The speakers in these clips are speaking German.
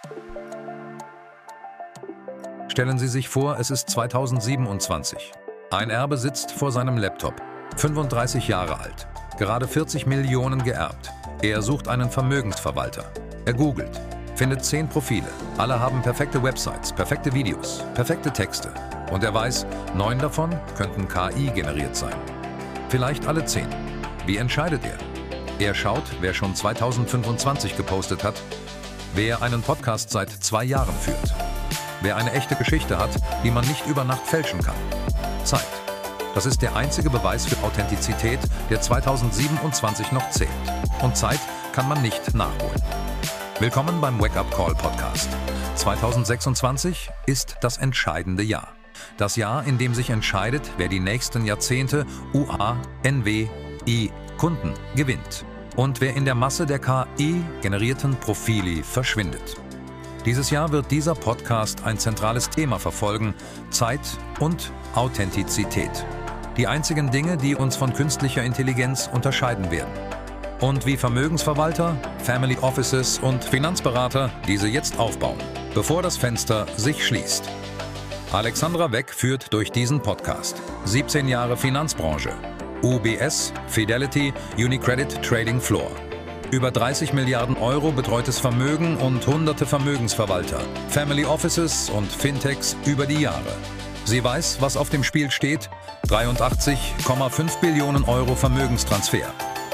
Stellen Sie sich vor, es ist 2027. Ein Erbe sitzt vor seinem Laptop, 35 Jahre alt, gerade 40 Millionen geerbt. Er sucht einen Vermögensverwalter. Er googelt, findet 10 Profile. Alle haben perfekte Websites, perfekte Videos, perfekte Texte. Und er weiß, 9 davon könnten KI generiert sein. Vielleicht alle 10. Wie entscheidet er? Er schaut, wer schon 2025 gepostet hat, wer einen Podcast seit 2 Jahren führt, wer eine echte Geschichte hat, die man nicht über Nacht fälschen kann. Zeit. Das ist der einzige Beweis für Authentizität, der 2027 noch zählt. Und Zeit kann man nicht nachholen. Willkommen beim Wake Up Call Podcast. 2026 ist das entscheidende Jahr. Das Jahr, in dem sich entscheidet, wer die nächsten Jahrzehnte Kunden gewinnt und wer in der Masse der KI-generierten Profili verschwindet. Dieses Jahr wird dieser Podcast ein zentrales Thema verfolgen: Zeit und Authentizität. Die einzigen Dinge, die uns von künstlicher Intelligenz unterscheiden werden. Und wie Vermögensverwalter, Family Offices und Finanzberater diese jetzt aufbauen, bevor das Fenster sich schließt. Alexandra Weck führt durch diesen Podcast. 17 Jahre Finanzbranche. UBS, Fidelity, UniCredit Trading Floor. Über 30 Milliarden Euro betreutes Vermögen und hunderte Vermögensverwalter, Family Offices und Fintechs über die Jahre. Sie weiß, was auf dem Spiel steht: 83,5 Billionen Euro Vermögenstransfer.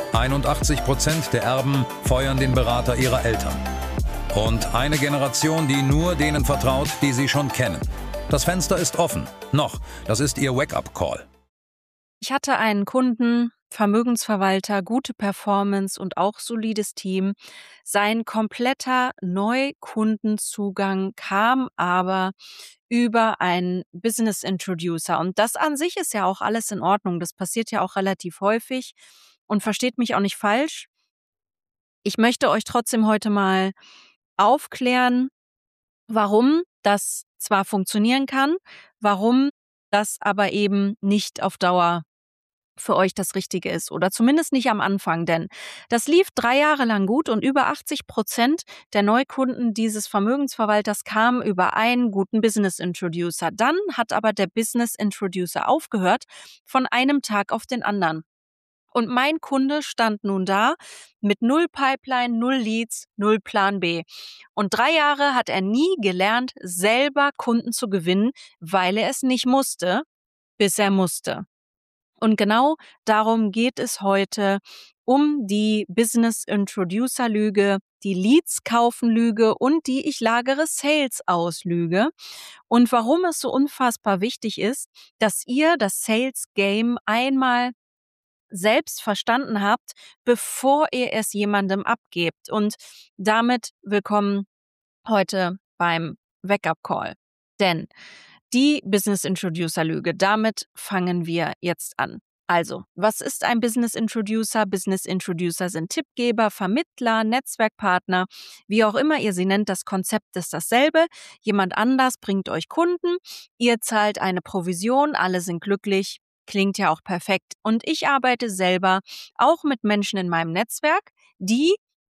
81% der Erben feuern den Berater ihrer Eltern. Und eine Generation, die nur denen vertraut, die sie schon kennen. Das Fenster ist offen. Noch. Das ist ihr Wake-up-Call. Ich hatte einen Kunden, Vermögensverwalter, gute Performance und auch solides Team. Sein kompletter Neukundenzugang kam aber über einen Business Introducer. Und das an sich ist ja auch alles in Ordnung. Das passiert ja auch relativ häufig. Und versteht mich auch nicht falsch. Ich möchte euch trotzdem heute mal aufklären, warum das zwar funktionieren kann, warum das aber eben nicht auf Dauer für euch das Richtige ist oder zumindest nicht am Anfang, denn das lief 3 Jahre lang gut und über 80% der Neukunden dieses Vermögensverwalters kamen über einen guten Business Introducer. Dann hat aber der Business Introducer aufgehört von einem Tag auf den anderen. Und mein Kunde stand nun da mit 0 Pipeline, 0 Leads, 0 Plan B. Und 3 Jahre hat er nie gelernt, selber Kunden zu gewinnen, weil er es nicht musste, bis er musste. Und genau darum geht es heute, um die Business Introducer Lüge, die Leads kaufen Lüge und die ich lagere Sales aus Lüge. Und warum es so unfassbar wichtig ist, dass ihr das Sales Game einmal selbst verstanden habt, bevor ihr es jemandem abgebt. Und damit willkommen heute beim Wake-up Call. Denn die Business Introducer Lüge, damit fangen wir jetzt an. Also, was ist ein Business Introducer? Business Introducer sind Tippgeber, Vermittler, Netzwerkpartner, wie auch immer ihr sie nennt. Das Konzept ist dasselbe. Jemand anders bringt euch Kunden, ihr zahlt eine Provision, alle sind glücklich. Klingt ja auch perfekt. Und ich arbeite selber auch mit Menschen in meinem Netzwerk, die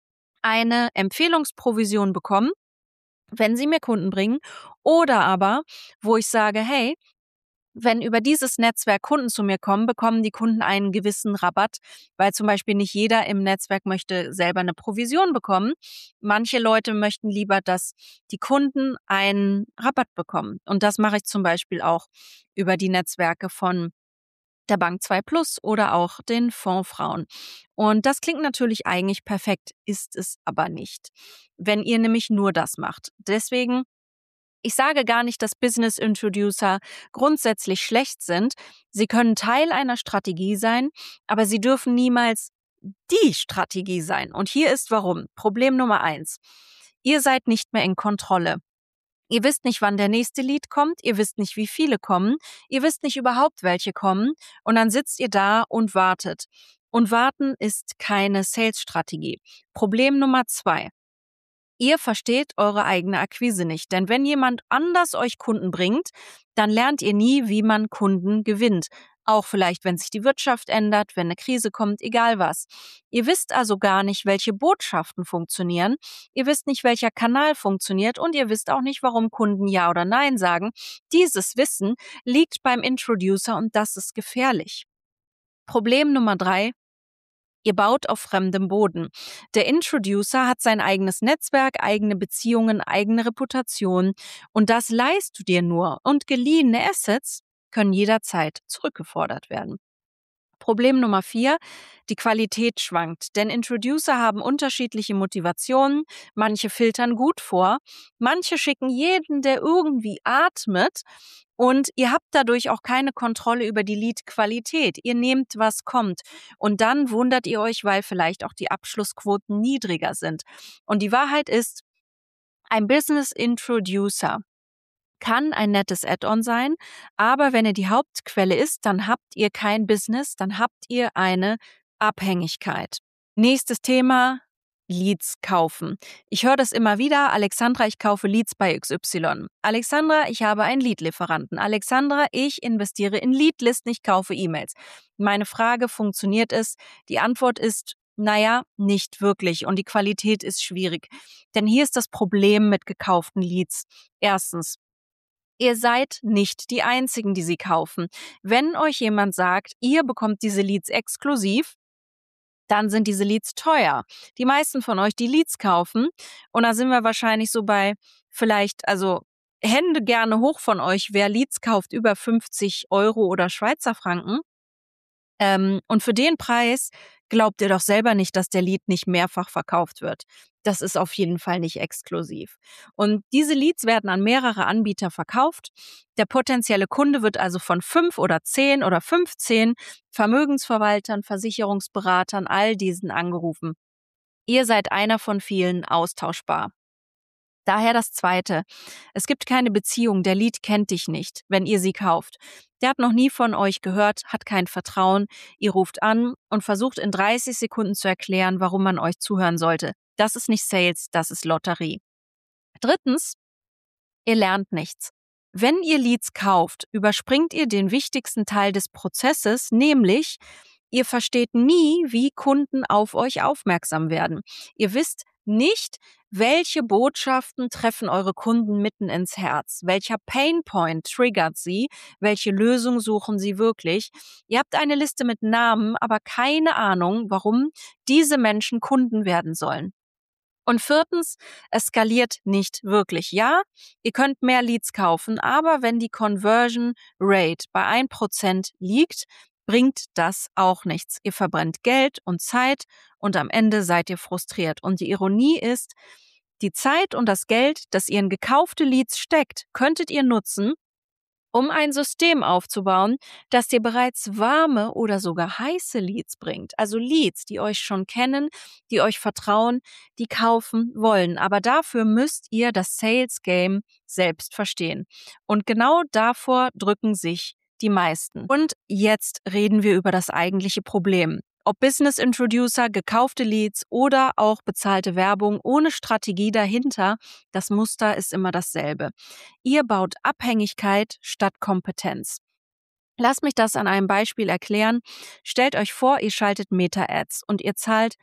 eine Empfehlungsprovision bekommen, wenn sie mir Kunden bringen, oder aber, wo ich sage, hey, wenn über dieses Netzwerk Kunden zu mir kommen, bekommen die Kunden einen gewissen Rabatt, weil zum Beispiel nicht jeder im Netzwerk möchte selber eine Provision bekommen. Manche Leute möchten lieber, dass die Kunden einen Rabatt bekommen. Und das mache ich zum Beispiel auch über die Netzwerke von der Bank 2 Plus oder auch den Fondsfrauen. Und das klingt natürlich eigentlich perfekt, ist es aber nicht, wenn ihr nämlich nur das macht. Deswegen, ich sage gar nicht, dass Business Introducer grundsätzlich schlecht sind. Sie können Teil einer Strategie sein, aber sie dürfen niemals die Strategie sein. Und hier ist warum. Problem Nummer 1. Ihr seid nicht mehr in Kontrolle. Ihr wisst nicht, wann der nächste Lead kommt, ihr wisst nicht, wie viele kommen, ihr wisst nicht überhaupt, welche kommen und dann sitzt ihr da und wartet. Und warten ist keine Sales-Strategie. Problem Nummer 2. Ihr versteht eure eigene Akquise nicht, denn wenn jemand anders euch Kunden bringt, dann lernt ihr nie, wie man Kunden gewinnt. Auch vielleicht, wenn sich die Wirtschaft ändert, wenn eine Krise kommt, egal was. Ihr wisst also gar nicht, welche Botschaften funktionieren. Ihr wisst nicht, welcher Kanal funktioniert und ihr wisst auch nicht, warum Kunden Ja oder Nein sagen. Dieses Wissen liegt beim Introducer und das ist gefährlich. Problem Nummer 3. Ihr baut auf fremdem Boden. Der Introducer hat sein eigenes Netzwerk, eigene Beziehungen, eigene Reputation und das leihst du dir nur und geliehene Assets können jederzeit zurückgefordert werden. Problem Nummer 4, die Qualität schwankt, denn Introducer haben unterschiedliche Motivationen, manche filtern gut vor, manche schicken jeden, der irgendwie atmet und ihr habt dadurch auch keine Kontrolle über die Lead-Qualität. Ihr nehmt, was kommt und dann wundert ihr euch, weil vielleicht auch die Abschlussquoten niedriger sind. Und die Wahrheit ist, ein Business Introducer kann ein nettes Add-on sein, aber wenn er die Hauptquelle ist, dann habt ihr kein Business, dann habt ihr eine Abhängigkeit. Nächstes Thema, Leads kaufen. Ich höre das immer wieder, Alexandra, ich kaufe Leads bei XY. Alexandra, ich habe einen Lead-Lieferanten. Alexandra, ich investiere in Leadlisten, ich kaufe E-Mails. Meine Frage, funktioniert es? Die Antwort ist, naja, nicht wirklich und die Qualität ist schwierig. Denn hier ist das Problem mit gekauften Leads. Erstens, ihr seid nicht die Einzigen, die sie kaufen. Wenn euch jemand sagt, ihr bekommt diese Leads exklusiv, dann sind diese Leads teuer. Die meisten von euch, die Leads kaufen, und da sind wir wahrscheinlich so bei vielleicht, also Hände gerne hoch von euch, wer Leads kauft über 50 Euro oder Schweizer Franken. Und für den Preis glaubt ihr doch selber nicht, dass der Lead nicht mehrfach verkauft wird. Das ist auf jeden Fall nicht exklusiv. Und diese Leads werden an mehrere Anbieter verkauft. Der potenzielle Kunde wird also von 5 oder 10 oder 15 Vermögensverwaltern, Versicherungsberatern, all diesen angerufen. Ihr seid einer von vielen austauschbar. Daher das Zweite. Es gibt keine Beziehung, der Lead kennt dich nicht, wenn ihr sie kauft. Der hat noch nie von euch gehört, hat kein Vertrauen. Ihr ruft an und versucht in 30 Sekunden zu erklären, warum man euch zuhören sollte. Das ist nicht Sales, das ist Lotterie. Drittens, ihr lernt nichts. Wenn ihr Leads kauft, überspringt ihr den wichtigsten Teil des Prozesses, nämlich ihr versteht nie, wie Kunden auf euch aufmerksam werden. Ihr wisst nicht, welche Botschaften treffen eure Kunden mitten ins Herz? Welcher Painpoint triggert sie? Welche Lösung suchen sie wirklich? Ihr habt eine Liste mit Namen, aber keine Ahnung, warum diese Menschen Kunden werden sollen. Und viertens, es skaliert nicht wirklich. Ja, ihr könnt mehr Leads kaufen, aber wenn die Conversion Rate bei 1% liegt, bringt das auch nichts. Ihr verbrennt Geld und Zeit und am Ende seid ihr frustriert. Und die Ironie ist, die Zeit und das Geld, das ihr in gekaufte Leads steckt, könntet ihr nutzen, um ein System aufzubauen, das dir bereits warme oder sogar heiße Leads bringt. Also Leads, die euch schon kennen, die euch vertrauen, die kaufen wollen. Aber dafür müsst ihr das Sales Game selbst verstehen. Und genau davor drücken sich die meisten. Und jetzt reden wir über das eigentliche Problem. Ob Business Introducer, gekaufte Leads oder auch bezahlte Werbung ohne Strategie dahinter, das Muster ist immer dasselbe. Ihr baut Abhängigkeit statt Kompetenz. Lasst mich das an einem Beispiel erklären. Stellt euch vor, ihr schaltet Meta-Ads und ihr zahlt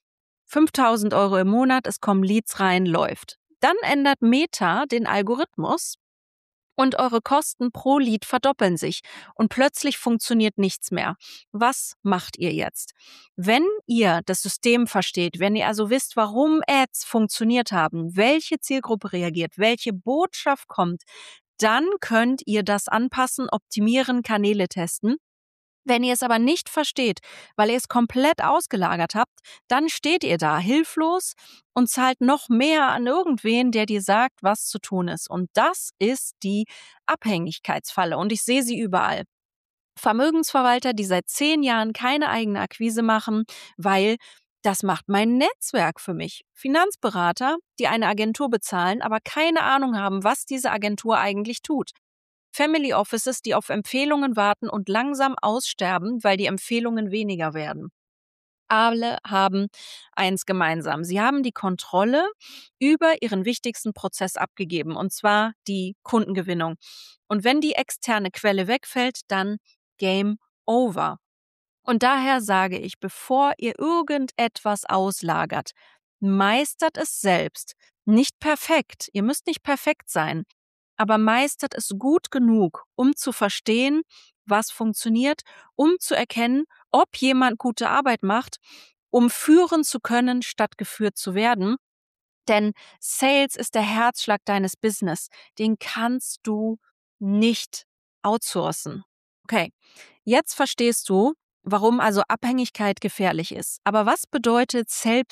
5.000 Euro im Monat, es kommen Leads rein, läuft. Dann ändert Meta den Algorithmus und eure Kosten pro Lead verdoppeln sich und plötzlich funktioniert nichts mehr. Was macht ihr jetzt? Wenn ihr das System versteht, wenn ihr also wisst, warum Ads funktioniert haben, welche Zielgruppe reagiert, welche Botschaft kommt, dann könnt ihr das anpassen, optimieren, Kanäle testen. Wenn ihr es aber nicht versteht, weil ihr es komplett ausgelagert habt, dann steht ihr da hilflos und zahlt noch mehr an irgendwen, der dir sagt, was zu tun ist. Und das ist die Abhängigkeitsfalle und ich sehe sie überall. Vermögensverwalter, die seit 10 Jahren keine eigene Akquise machen, weil das macht mein Netzwerk für mich. Finanzberater, die eine Agentur bezahlen, aber keine Ahnung haben, was diese Agentur eigentlich tut. Family Offices, die auf Empfehlungen warten und langsam aussterben, weil die Empfehlungen weniger werden. Alle haben eins gemeinsam. Sie haben die Kontrolle über ihren wichtigsten Prozess abgegeben, und zwar die Kundengewinnung. Und wenn die externe Quelle wegfällt, dann Game over. Und daher sage ich, bevor ihr irgendetwas auslagert, meistert es selbst. Nicht perfekt, ihr müsst nicht perfekt sein, aber meistert es gut genug, um zu verstehen, was funktioniert, um zu erkennen, ob jemand gute Arbeit macht, um führen zu können, statt geführt zu werden. Denn Sales ist der Herzschlag deines Business. Den kannst du nicht outsourcen. Okay, jetzt verstehst du, warum also Abhängigkeit gefährlich ist. Aber was bedeutet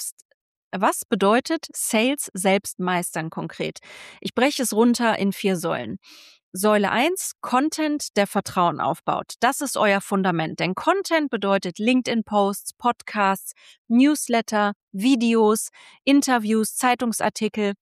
Sales selbst meistern konkret? Ich breche es runter in 4 Säulen. Säule 1, Content, der Vertrauen aufbaut. Das ist euer Fundament, denn Content bedeutet LinkedIn-Posts, Podcasts, Newsletter, Videos, Interviews, Zeitungsartikel.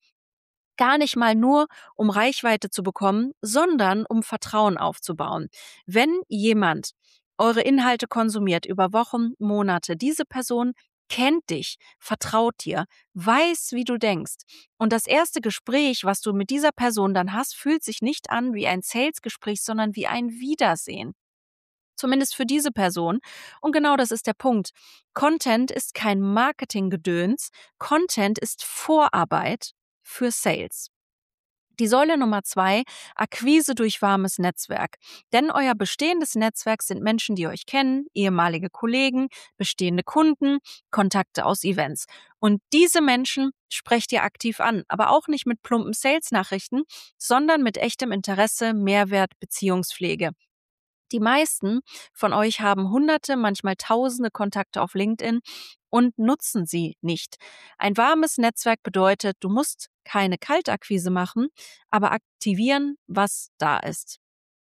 Gar nicht mal nur, um Reichweite zu bekommen, sondern um Vertrauen aufzubauen. Wenn jemand eure Inhalte konsumiert über Wochen, Monate, diese Person kennt dich, vertraut dir, weiß, wie du denkst. Und das erste Gespräch, was du mit dieser Person dann hast, fühlt sich nicht an wie ein Sales-Gespräch, sondern wie ein Wiedersehen. Zumindest für diese Person. Und genau das ist der Punkt. Content ist kein Marketinggedöns. Content ist Vorarbeit für Sales. Die Säule Nummer 2, Akquise durch warmes Netzwerk. Denn euer bestehendes Netzwerk sind Menschen, die euch kennen, ehemalige Kollegen, bestehende Kunden, Kontakte aus Events. Und diese Menschen sprecht ihr aktiv an, aber auch nicht mit plumpen Sales-Nachrichten, sondern mit echtem Interesse, Mehrwert, Beziehungspflege. Die meisten von euch haben Hunderte, manchmal Tausende Kontakte auf LinkedIn und nutzen sie nicht. Ein warmes Netzwerk bedeutet, du musst keine Kaltakquise machen, aber aktivieren, was da ist.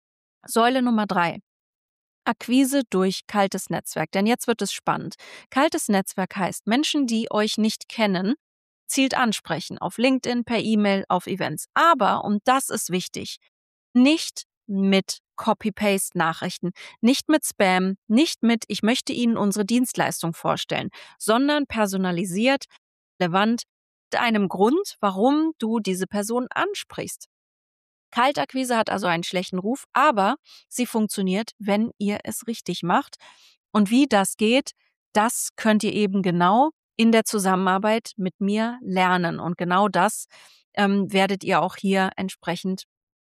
Säule Nummer 3. Akquise durch kaltes Netzwerk. Denn jetzt wird es spannend. Kaltes Netzwerk heißt Menschen, die euch nicht kennen, gezielt ansprechen. Auf LinkedIn, per E-Mail, auf Events. Aber, und das ist wichtig, nicht mit Copy-Paste-Nachrichten, nicht mit Spam, nicht mit ich möchte Ihnen unsere Dienstleistung vorstellen, sondern personalisiert, relevant, mit einem Grund, warum du diese Person ansprichst. Kaltakquise hat also einen schlechten Ruf, aber sie funktioniert, wenn ihr es richtig macht. Und wie das geht, das könnt ihr eben genau in der Zusammenarbeit mit mir lernen. Und genau das werdet ihr auch hier entsprechend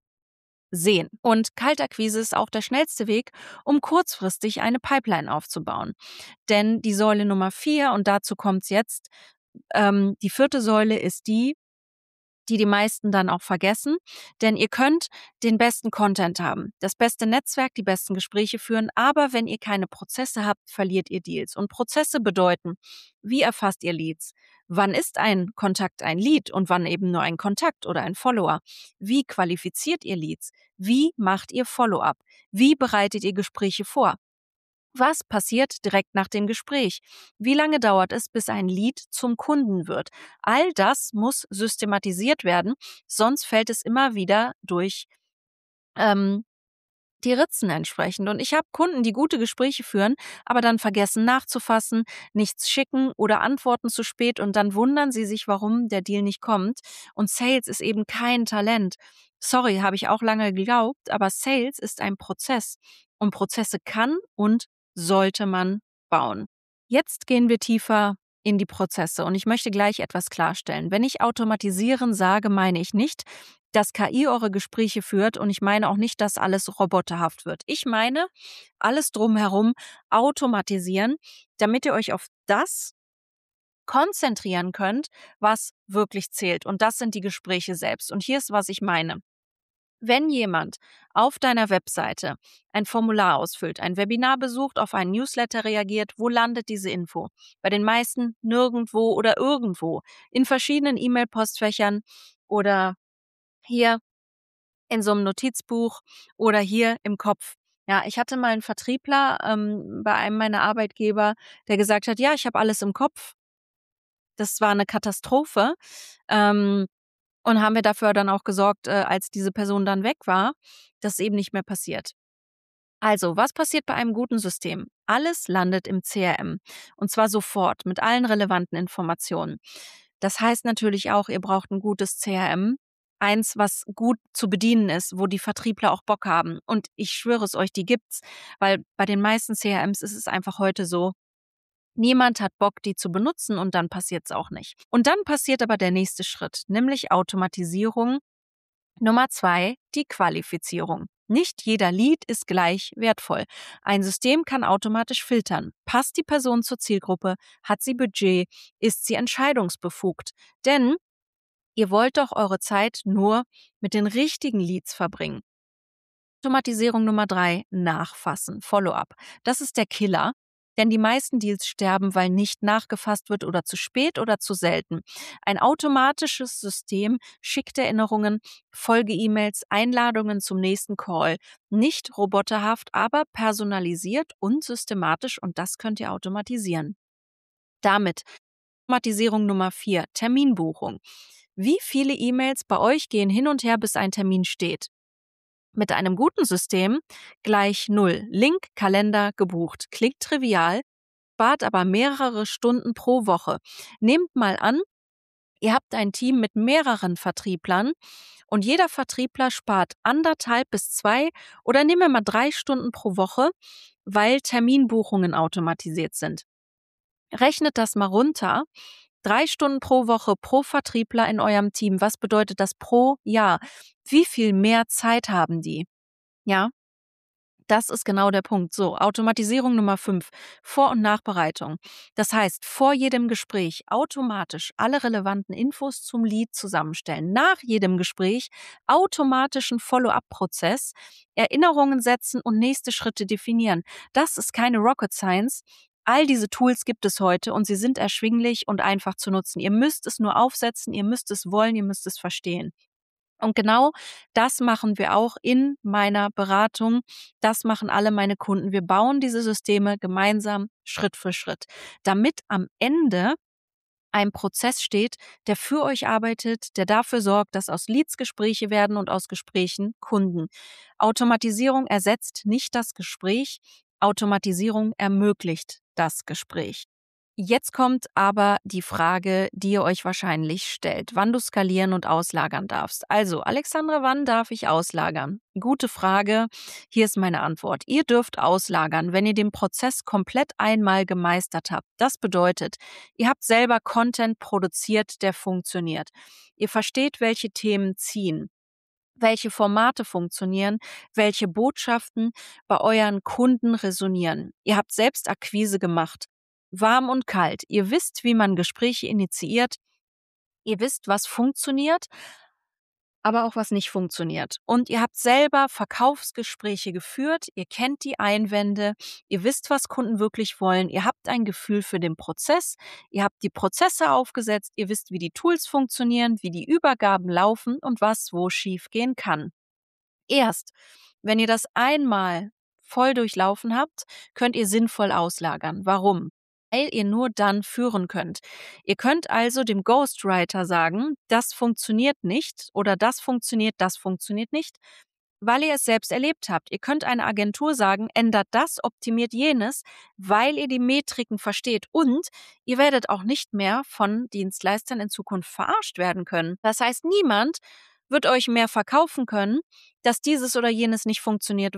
sehen. Und Kaltakquise ist auch der schnellste Weg, um kurzfristig eine Pipeline aufzubauen. Denn die Säule Nummer 4, und dazu kommt's jetzt, die 4. Säule ist die meisten dann auch vergessen, denn ihr könnt den besten Content haben, das beste Netzwerk, die besten Gespräche führen, aber wenn ihr keine Prozesse habt, verliert ihr Deals. Und Prozesse bedeuten, wie erfasst ihr Leads? Wann ist ein Kontakt ein Lead und wann eben nur ein Kontakt oder ein Follower? Wie qualifiziert ihr Leads? Wie macht ihr Follow-up? Wie bereitet ihr Gespräche vor? Was passiert direkt nach dem Gespräch? Wie lange dauert es, bis ein Lead zum Kunden wird? All das muss systematisiert werden, sonst fällt es immer wieder durch die Ritzen entsprechend. Und ich habe Kunden, die gute Gespräche führen, aber dann vergessen nachzufassen, nichts schicken oder antworten zu spät und dann wundern sie sich, warum der Deal nicht kommt. Und Sales ist eben kein Talent. Sorry, habe ich auch lange geglaubt, aber Sales ist ein Prozess. Und Prozesse kann und sollte man bauen. Jetzt gehen wir tiefer in die Prozesse und ich möchte gleich etwas klarstellen. Wenn ich automatisieren sage, meine ich nicht, dass KI eure Gespräche führt und ich meine auch nicht, dass alles roboterhaft wird. Ich meine, alles drumherum automatisieren, damit ihr euch auf das konzentrieren könnt, was wirklich zählt. Und das sind die Gespräche selbst. Und hier ist, was ich meine. Wenn jemand auf deiner Webseite ein Formular ausfüllt, ein Webinar besucht, auf einen Newsletter reagiert, wo landet diese Info? Bei den meisten nirgendwo oder irgendwo. In verschiedenen E-Mail-Postfächern oder hier in so einem Notizbuch oder hier im Kopf. Ja, ich hatte mal einen Vertriebler bei einem meiner Arbeitgeber, der gesagt hat, ja, ich habe alles im Kopf. Das war eine Katastrophe. Und haben wir dafür dann auch gesorgt, als diese Person dann weg war, dass es eben nicht mehr passiert. Also, was passiert bei einem guten System? Alles landet im CRM. Und zwar sofort mit allen relevanten Informationen. Das heißt natürlich auch, ihr braucht ein gutes CRM, eins, was gut zu bedienen ist, wo die Vertriebler auch Bock haben. Und ich schwöre es euch, die gibt's, weil bei den meisten CRMs ist es einfach heute so, niemand hat Bock, die zu benutzen und dann passiert's auch nicht. Und dann passiert aber der nächste Schritt, nämlich Automatisierung. Nummer 2, die Qualifizierung. Nicht jeder Lead ist gleich wertvoll. Ein System kann automatisch filtern. Passt die Person zur Zielgruppe? Hat sie Budget? Ist sie entscheidungsbefugt? Denn ihr wollt doch eure Zeit nur mit den richtigen Leads verbringen. Automatisierung Nummer 3, nachfassen, Follow-up. Das ist der Killer, denn die meisten Deals sterben, weil nicht nachgefasst wird oder zu spät oder zu selten. Ein automatisches System schickt Erinnerungen, Folge-E-Mails, Einladungen zum nächsten Call. Nicht roboterhaft, aber personalisiert und systematisch und das könnt ihr automatisieren. Damit Automatisierung Nummer 4, Terminbuchung. Wie viele E-Mails bei euch gehen hin und her, bis ein Termin steht? Mit einem guten System gleich 0. Link, Kalender, gebucht. Klingt trivial, spart aber mehrere Stunden pro Woche. Nehmt mal an, ihr habt ein Team mit mehreren Vertrieblern und jeder Vertriebler spart 1,5 bis 2 oder nehmen wir mal 3 Stunden pro Woche, weil Terminbuchungen automatisiert sind. Rechnet das mal runter. 3 Stunden pro Woche pro Vertriebler in eurem Team. Was bedeutet das pro Jahr? Wie viel mehr Zeit haben die? Ja, das ist genau der Punkt. So, Automatisierung Nummer 5, Vor- und Nachbereitung. Das heißt, vor jedem Gespräch automatisch alle relevanten Infos zum Lead zusammenstellen. Nach jedem Gespräch automatischen Follow-up-Prozess, Erinnerungen setzen und nächste Schritte definieren. Das ist keine Rocket Science. All diese Tools gibt es heute und sie sind erschwinglich und einfach zu nutzen. Ihr müsst es nur aufsetzen, ihr müsst es wollen, ihr müsst es verstehen. Und genau das machen wir auch in meiner Beratung. Das machen alle meine Kunden. Wir bauen diese Systeme gemeinsam Schritt für Schritt, damit am Ende ein Prozess steht, der für euch arbeitet, der dafür sorgt, dass aus Leads Gespräche werden und aus Gesprächen Kunden. Automatisierung ersetzt nicht das Gespräch. Automatisierung ermöglicht das Gespräch. Jetzt kommt aber die Frage, die ihr euch wahrscheinlich stellt, wann du skalieren und auslagern darfst. Also, Alexandra, wann darf ich auslagern? Gute Frage. Hier ist meine Antwort. Ihr dürft auslagern, wenn ihr den Prozess komplett einmal gemeistert habt. Das bedeutet, ihr habt selber Content produziert, der funktioniert. Ihr versteht, welche Themen ziehen, welche Formate funktionieren, welche Botschaften bei euren Kunden resonieren. Ihr habt selbst Akquise gemacht. Warm und kalt. Ihr wisst, wie man Gespräche initiiert. Ihr wisst, was funktioniert, aber auch was nicht funktioniert. Und ihr habt selber Verkaufsgespräche geführt. Ihr kennt die Einwände. Ihr wisst, was Kunden wirklich wollen. Ihr habt ein Gefühl für den Prozess. Ihr habt die Prozesse aufgesetzt. Ihr wisst, wie die Tools funktionieren, wie die Übergaben laufen und was wo schief gehen kann. Erst, wenn ihr das einmal voll durchlaufen habt, könnt ihr sinnvoll auslagern. Warum? Weil ihr nur dann führen könnt. Ihr könnt also dem Ghostwriter sagen, das funktioniert nicht oder das funktioniert nicht, weil ihr es selbst erlebt habt. Ihr könnt einer Agentur sagen, ändert das, optimiert jenes, weil ihr die Metriken versteht und ihr werdet auch nicht mehr von Dienstleistern in Zukunft verarscht werden können. Das heißt, niemand wird euch mehr verkaufen können, dass dieses oder jenes nicht funktioniert,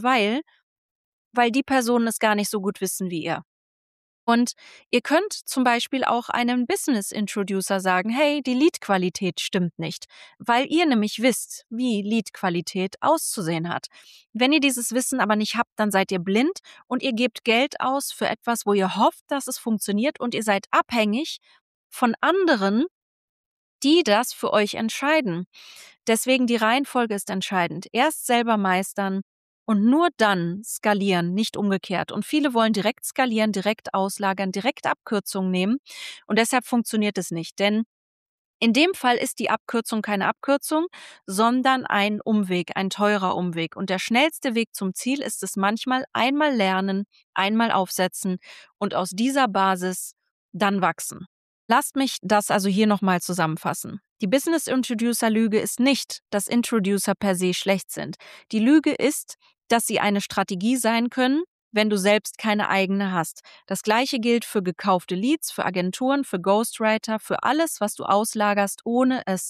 weil die Personen es gar nicht so gut wissen wie ihr. Und ihr könnt zum Beispiel auch einem Business Introducer sagen, hey, die Lead-Qualität stimmt nicht, weil ihr nämlich wisst, wie Lead-Qualität auszusehen hat. Wenn ihr dieses Wissen aber nicht habt, dann seid ihr blind und ihr gebt Geld aus für etwas, wo ihr hofft, dass es funktioniert und ihr seid abhängig von anderen, die das für euch entscheiden. Deswegen die Reihenfolge ist entscheidend. Erst selber meistern und nur dann skalieren, nicht umgekehrt. Und viele wollen direkt skalieren, direkt auslagern, direkt Abkürzungen nehmen. Und deshalb funktioniert es nicht. Denn in dem Fall ist die Abkürzung keine Abkürzung, sondern ein Umweg, ein teurer Umweg. Und der schnellste Weg zum Ziel ist es manchmal einmal lernen, einmal aufsetzen und aus dieser Basis dann wachsen. Lasst mich das also hier nochmal zusammenfassen. Die Business Introducer Lüge ist nicht, dass Introducer per se schlecht sind. Die Lüge ist, dass sie eine Strategie sein können, wenn du selbst keine eigene hast. Das Gleiche gilt für gekaufte Leads, für Agenturen, für Ghostwriter, für alles, was du auslagerst, ohne es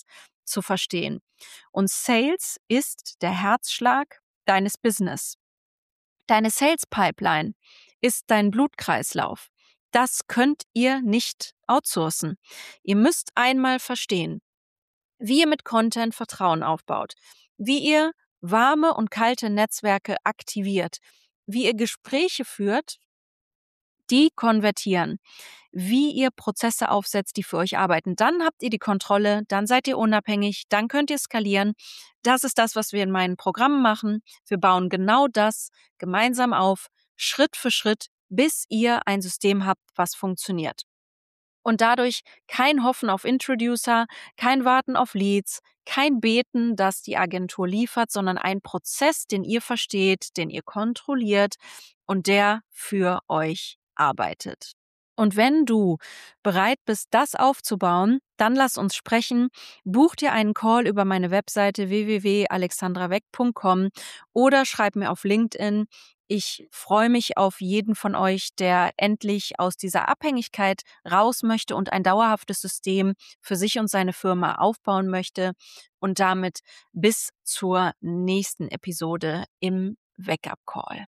zu verstehen. Und Sales ist der Herzschlag deines Business. Deine Sales Pipeline ist dein Blutkreislauf. Das könnt ihr nicht outsourcen. Ihr müsst einmal verstehen, wie ihr mit Content Vertrauen aufbaut, wie ihr warme und kalte Netzwerke aktiviert, wie ihr Gespräche führt, die konvertieren, wie ihr Prozesse aufsetzt, die für euch arbeiten. Dann habt ihr die Kontrolle, dann seid ihr unabhängig, dann könnt ihr skalieren. Das ist das, was wir in meinen Programmen machen. Wir bauen genau das gemeinsam auf, Schritt für Schritt, bis ihr ein System habt, was funktioniert. Und dadurch kein Hoffen auf Introducer, kein Warten auf Leads, kein Beten, dass die Agentur liefert, sondern ein Prozess, den ihr versteht, den ihr kontrolliert und der für euch arbeitet. Und wenn du bereit bist, das aufzubauen, dann lass uns sprechen. Buch dir einen Call über meine Webseite www.alexandraweck.com oder schreib mir auf LinkedIn. Ich freue mich auf jeden von euch, der endlich aus dieser Abhängigkeit raus möchte und ein dauerhaftes System für sich und seine Firma aufbauen möchte. Und damit bis zur nächsten Episode im Wake-up Call.